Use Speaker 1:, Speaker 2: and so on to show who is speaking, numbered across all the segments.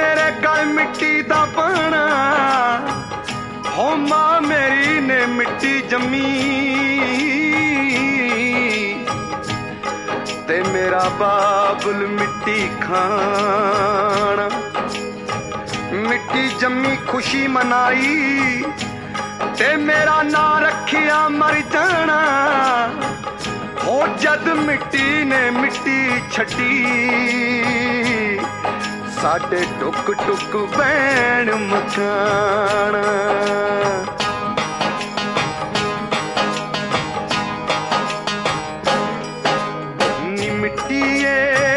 Speaker 1: मेरे गल मिट्टी दा पाना, हो मां मेरी ने मिट्टी जम्मी, ते मेरा बाबुल मिट्टी खाना। मिट्टी जम्मी खुशी मनाई, ते मेरा ना रखिया मर जाना, हो जद मिट्टी ने मिट्टी छड्डी, साडे टुक टुक बैण मकाना। नी मिट्टीए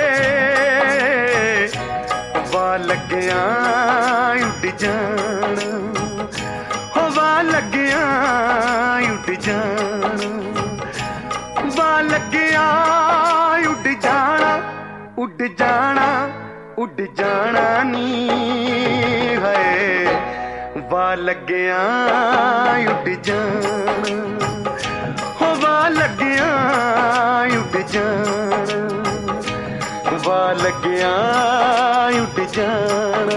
Speaker 1: वा लग्या उड़ जाना, हो वा लग्या उड़ जाना, वा लग्या उड़ जाना, उड़ जाना उड़ जाना नी है, वा लग्या उड़ जाना, हो वा लग्या उड़ जाना, वा लग्या उड़ जाना।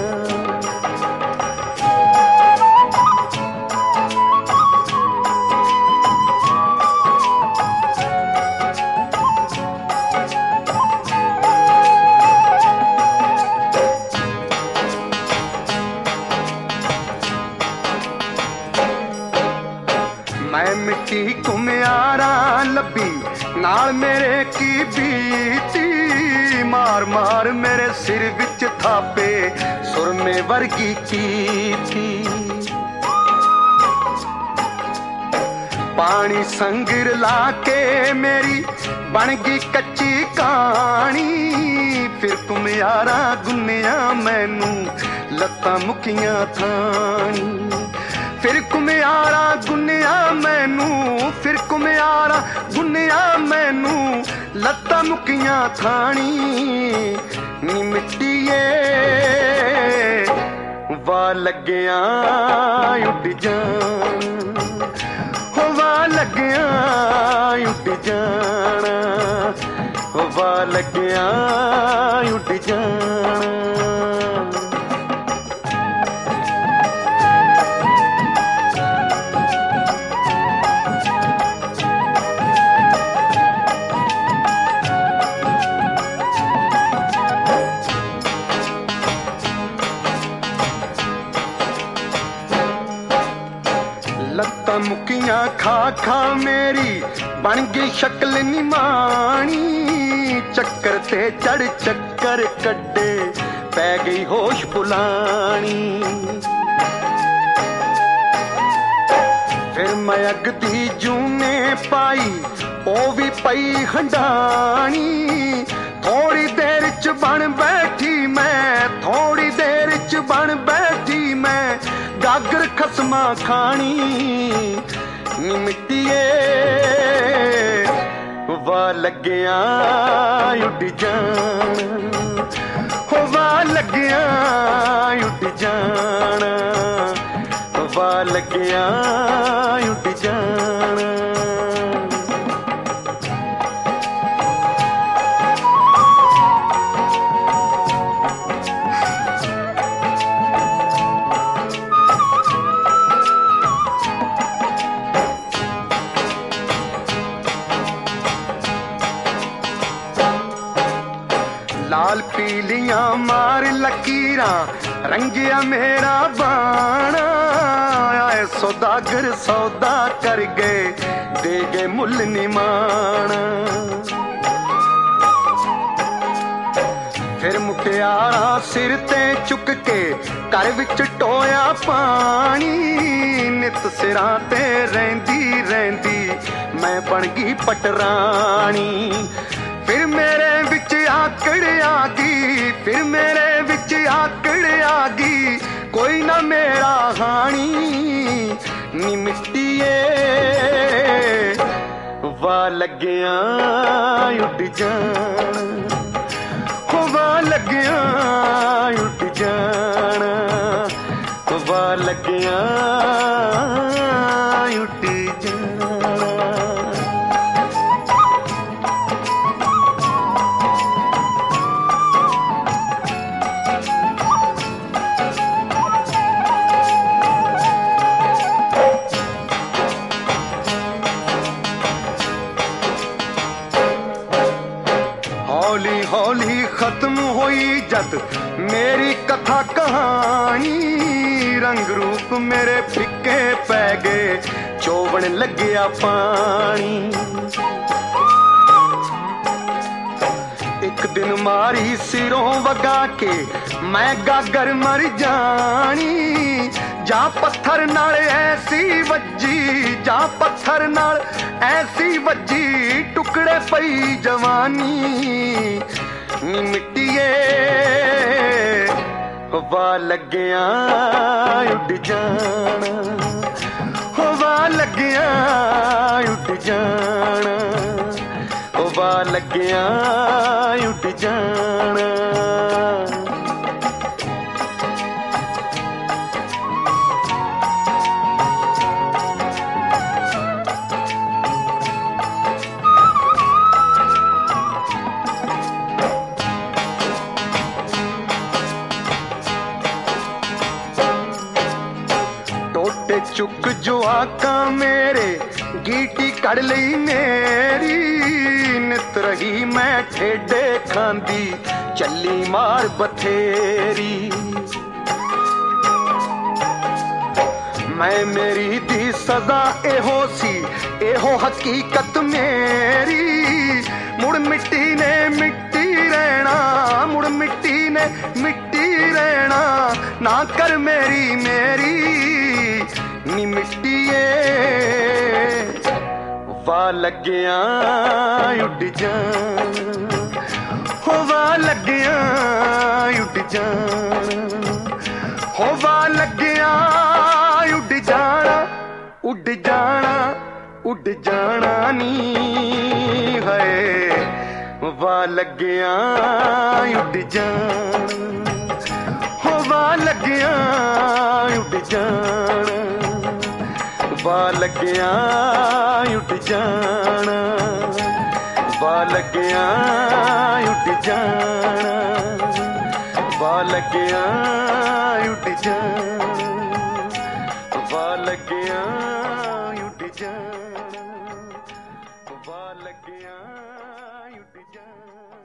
Speaker 1: मैं मिट्टी घुमियारा लब्बी, नाल मेरे की बीती, मार मार मेरे सिर विच थापे, सुरमे वर्गी की थी। पानी संगिर लाके मेरी बन गई कच्ची कहानी, फिर घुमियारा गुन्निया मैनू लत्तां मुखियां थानी, फिर घुमियारा गुन्निया मैनू, फिर घुमियारा गुन्निया मैनू लत्तां मुखियां थानी। नी मिट्टीए वा लग्या उड़ जाना, हो वा लग्या उड़ जाना, हो वा लग्या उड़ जाना। लत्तां मुकियां खा खा मेरी बन गई शक्ल निमानी, चक्कर ते चढ़ चक्कर कड्डे पै गई होश बुलानी। फिर मैं अगदी जूने पाई, ओ भी पई हंडानी, थोड़ी देर च बन बैठी मैं, थोड़ी देर च बन बैठी मैं, गागर खसमा खानी। नी मिट्टीए वा लग्या उड़ जाना, हो वा लग्या उड़ जाना, वा लग्या उड़ जाना। लाल पीलियां मार लकीरां रंगिया मेरा बाणा, आए सौदागर सौदा कर गए दे गए मुल निमाना। फिर मुटियारा सिर ते चुक के घर विच टोया पानी, नित सिरां ते रहिंदी रहिंदी मैं बन गई पटरानी। फिर मेरे विच आकड़ आ गई, फिर मेरे विच आकड़ आ गई, कोई ना मेरा हानी। नी मिट्टीए वा लग्या उड़ जाना, हो वा लग्या उड़ जाना, वा लग्या उड़ जाना। कहानी रंग रूप मेरे फिक्के पै गए चोबन लग्या पानी एक दिन मारी सिरों वगा के मैं गागर मर जानी जा पत्थर नाल ऐसी वज्जी जा पत्थर नाल ऐसी वज्जी टुकड़े पई जवानी नी मिट्टिए हवा लग्या उड़ जाना हवा लग्या उड़ जाना हवा लग्या उड़ जाना चुक जो आका मेरे गीटी कड़ लई मेरी नित रही मैं ठेडे खांदी चली मार बथेरी मैं मेरी दी सजा एहो सी एहो हकीकत मेरी मुड़ मिट्टी ने मिट्टी रहना मुड़ मिट्टी ने मिट्टी रहना ना कर मेरी मेरी नी मिट्टिए वा लग्या उड़ जाना हो वा लग्या उड़ जाना हो वा लग्या उड़ जाना उड़ जाना उड़ जाना नी है वा लग्या उड़ जाना हो वा लग्या उड़ जाना वा लग्या उड़ जाना वा लग्या उड़ जाना वा लग्या उड़ जाना वा लग्या उड़ जाना वा लग्या उड़ जाना